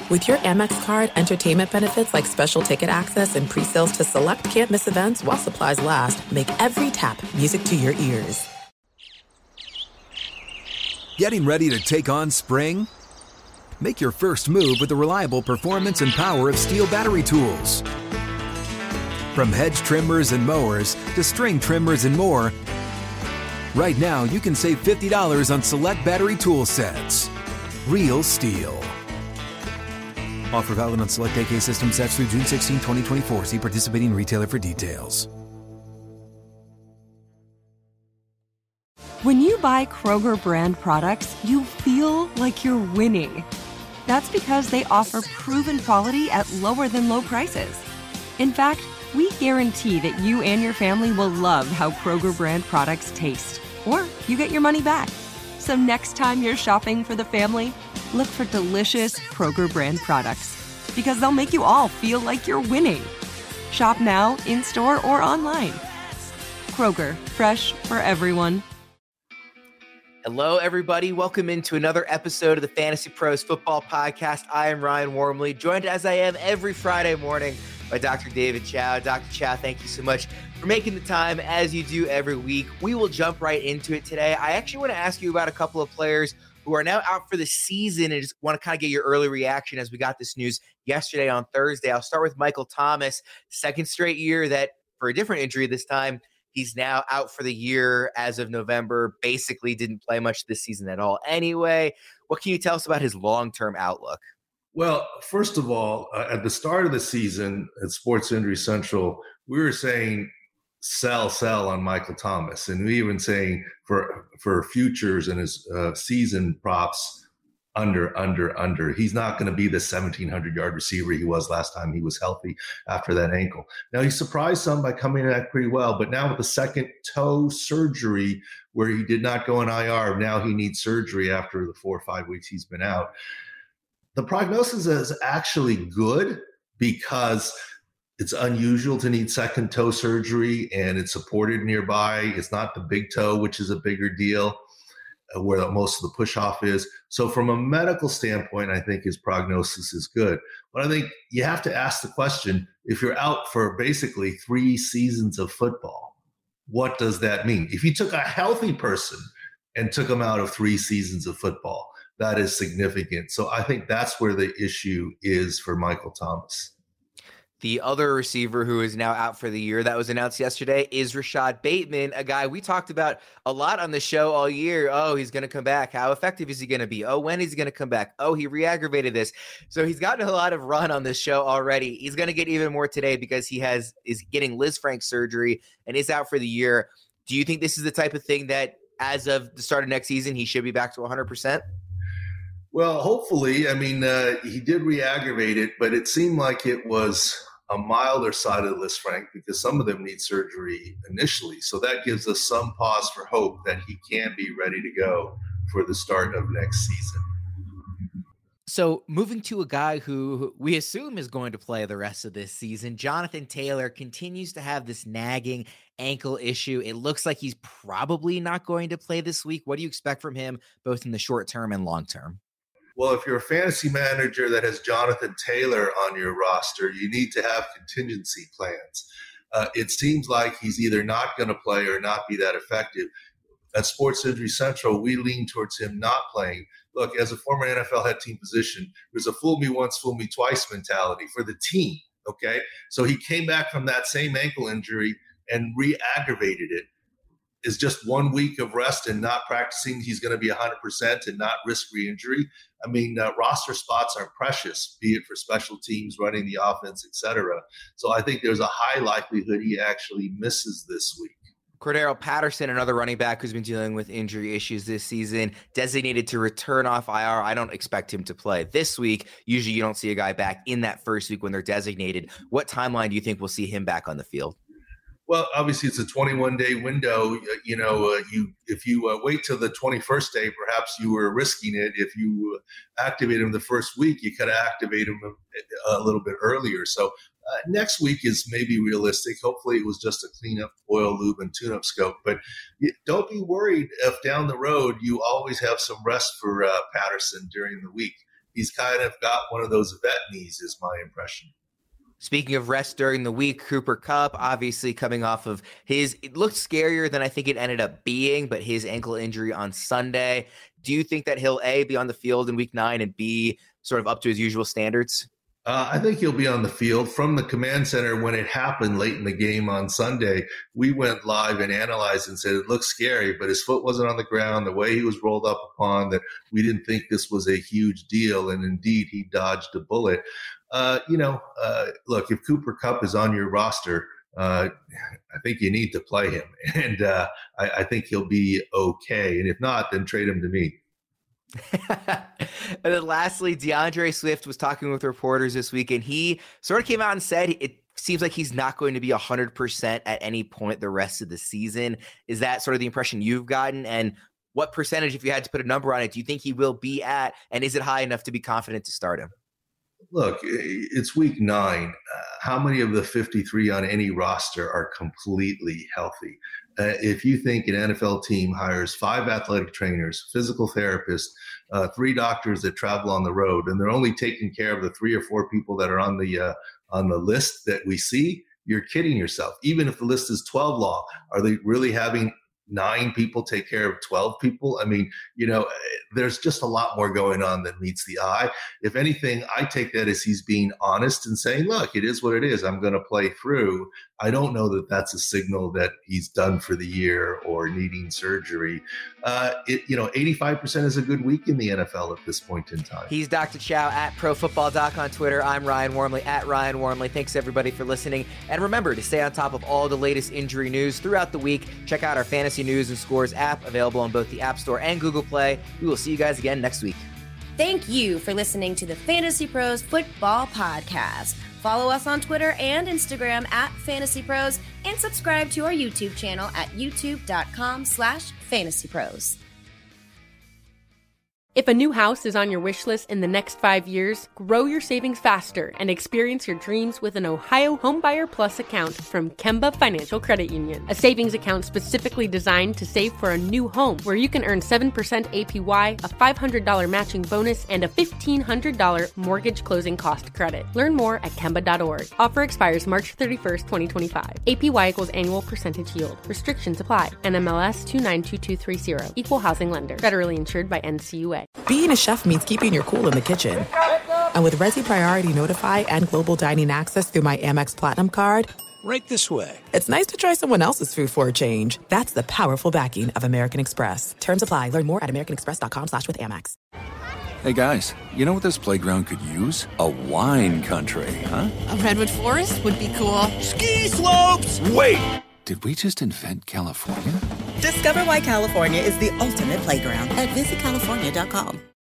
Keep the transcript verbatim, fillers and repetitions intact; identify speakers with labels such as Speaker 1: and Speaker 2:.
Speaker 1: With your Amex card, entertainment benefits like special ticket access and pre-sales to select can't-miss events while supplies last make every tap music to your ears.
Speaker 2: Getting ready to take on spring? Make your first move with the reliable performance and power of Steel battery tools. From hedge trimmers and mowers to string trimmers and more, right now you can save fifty dollars on select battery tool sets. Real Steel. Offer valid on select A K system sets through June sixteenth, twenty twenty-four. See participating retailer for details.
Speaker 3: When you buy Kroger brand products, you feel like you're winning. That's because they offer proven quality at lower than low prices. In fact, we guarantee that you and your family will love how Kroger brand products taste, or you get your money back. So next time you're shopping for the family, look for delicious Kroger brand products, because they'll make you all feel like you're winning. Shop now, in-store, or online. Kroger, fresh for everyone.
Speaker 4: Hello, everybody. Welcome into another episode of the Fantasy Pros Football Podcast. I am Ryan Wormley, joined as I am every Friday morning by Doctor David Chow. Doctor Chow, thank you so much for making the time as you do every week. We will jump right into it today. I actually want to ask you about a couple of players who are now out for the season and just want to kind of get your early reaction as we got this news yesterday on Thursday. I'll start with Michael Thomas, second straight year that for a different injury this time. He's now out for the year as of November, basically didn't play much this season at all anyway. What can you tell us about his long-term outlook?
Speaker 5: Well, first of all, uh, at the start of the season at Sports Injury Central, we were saying sell, sell on Michael Thomas. And we even saying for for futures and his uh, season props, under, under, under. He's not going to be the seventeen hundred yard receiver he was last time he was healthy after that ankle. Now, he surprised some by coming back pretty well, but now with the second toe surgery where he did not go in I R, now he needs surgery after the four or five weeks he's been out. The prognosis is actually good because it's unusual to need second toe surgery and it's supported nearby. It's not the big toe, which is a bigger deal, where most of the push-off is. So from a medical standpoint, I think his prognosis is good. But I think you have to ask the question, if you're out for basically three seasons of football, what does that mean? If you took a healthy person and took them out of three seasons of football, that is significant. So I think that's where the issue is for Michael Thomas.
Speaker 4: The other receiver who is now out for the year that was announced yesterday is Rashad Bateman, a guy we talked about a lot on the show all year. Oh, he's going to come back. How effective is he going to be? Oh, when is he going to come back? Oh, he re-aggravated this. So he's gotten a lot of run on this show already. He's going to get even more today because he has is getting Lisfranc surgery and is out for the year. Do you think this is the type of thing that as of the start of next season, he should be back to one hundred percent?
Speaker 5: Well, hopefully. I mean, uh, he did re-aggravate it, but it seemed like it was a milder side of the Lisfranc because some of them need surgery initially. So that gives us some pause for hope that he can be ready to go for the start of next season.
Speaker 4: So moving to a guy who we assume is going to play the rest of this season, Jonathan Taylor continues to have this nagging ankle issue. It looks like he's probably not going to play this week. What do you expect from him, both in the short term and long term?
Speaker 5: Well, if you're a fantasy manager that has Jonathan Taylor on your roster, you need to have contingency plans. Uh, it seems like he's either not going to play or not be that effective. At Sports Injury Central, we lean towards him not playing. Look, as a former N F L head team physician, there's a fool me once, fool me twice mentality for the team, okay? So he came back from that same ankle injury and re-aggravated it. Is just one week of rest and not practicing, he's going to be one hundred percent and not risk re-injury. I mean, uh, roster spots are precious, be it for special teams, running the offense, et cetera. So I think there's a high likelihood he actually misses this week.
Speaker 4: Cordero Patterson, another running back who's been dealing with injury issues this season, designated to return off I R. I don't expect him to play this week. Usually you don't see a guy back in that first week when they're designated. What timeline do you think we'll see him back on the field?
Speaker 5: Well, obviously it's a twenty-one day window. You know, uh, you if you uh, wait till the twenty-first day, perhaps you were risking it. If you activate him the first week, you could activate him a, a little bit earlier. So uh, next week is maybe realistic. Hopefully it was just a cleanup, oil, lube, and tune-up scope. But don't be worried if down the road you always have some rest for uh, Patterson during the week. he's kind of got one of those vet knees, is my impression.
Speaker 4: Speaking of rest during the week, Cooper Kupp, obviously coming off of his, it looked scarier than I think it ended up being, but his ankle injury on Sunday. Do you think that he'll A, be on the field in week nine, and B, sort of up to his usual standards?
Speaker 5: Uh, I think he'll be on the field. From the command center, when it happened late in the game on Sunday, we went live and analyzed and said it looked scary, but his foot wasn't on the ground, the way he was rolled up upon, that we didn't think this was a huge deal. And indeed, he dodged a bullet. Uh, you know, uh, look, if Cooper Kupp is on your roster, uh, I think you need to play him. And uh, I, I think he'll be okay. And if not, then trade him to me.
Speaker 4: And then lastly, DeAndre Swift was talking with reporters this week, and he sort of came out and said it seems like he's not going to be one hundred percent at any point the rest of the season. Is that sort of the impression you've gotten? And what percentage, if you had to put a number on it, do you think he will be at? And is it high enough to be confident to start him?
Speaker 5: Look, it's week nine. Uh, how many of the fifty-three on any roster are completely healthy? Uh, if you think an N F L team hires five athletic trainers, physical therapists, uh, three doctors that travel on the road, and they're only taking care of the three or four people that are on the uh, on the list that we see, you're kidding yourself. Even if the list is twelve long, are they really having nine people take care of twelve people? I mean, you know, there's just a lot more going on than meets the eye. If anything, I take that as he's being honest and saying, look, it is what it is. I'm going to play through. I don't know that that's a signal that he's done for the year or needing surgery. Uh, it, you know, eighty-five percent is a good week in the N F L at this point in time.
Speaker 4: He's Doctor Chow at Pro Football Doc on Twitter. I'm Ryan Wormley at Ryan Wormley. Thanks everybody for listening. And remember to stay on top of all the latest injury news throughout the week. Check out our Fantasy News and Scores app, available on both the App Store and Google Play. We will see you guys again next week.
Speaker 6: Thank you for listening to the Fantasy Pros Football Podcast. Follow us on Twitter and Instagram at Fantasy Pros, and subscribe to our YouTube channel at youtube.com slash Fantasy Pros.
Speaker 7: If a new house is on your wish list in the next five years, grow your savings faster and experience your dreams with an Ohio Homebuyer Plus account from Kemba Financial Credit Union. A savings account specifically designed to save for a new home, where you can earn seven percent A P Y, a five hundred dollars matching bonus, and a fifteen hundred dollars mortgage closing cost credit. Learn more at Kemba dot org. Offer expires March thirty-first, twenty twenty-five. A P Y equals annual percentage yield. Restrictions apply. N M L S two nine two two three zero. Equal housing lender. Federally insured by N C U A.
Speaker 1: Being a chef means keeping your cool in the kitchen. And with Resi Priority Notify and Global Dining Access through my Amex Platinum card,
Speaker 8: right this way.
Speaker 1: It's nice to try someone else's food for a change. That's the powerful backing of American Express. Terms apply. Learn more at americanexpress.com slash with Amex.
Speaker 8: Hey guys, you know what this playground could use? A wine country, huh?
Speaker 9: A redwood forest would be cool.
Speaker 8: Ski slopes! Wait! Did we just invent California?
Speaker 10: Discover why California is the ultimate playground at visit california dot com.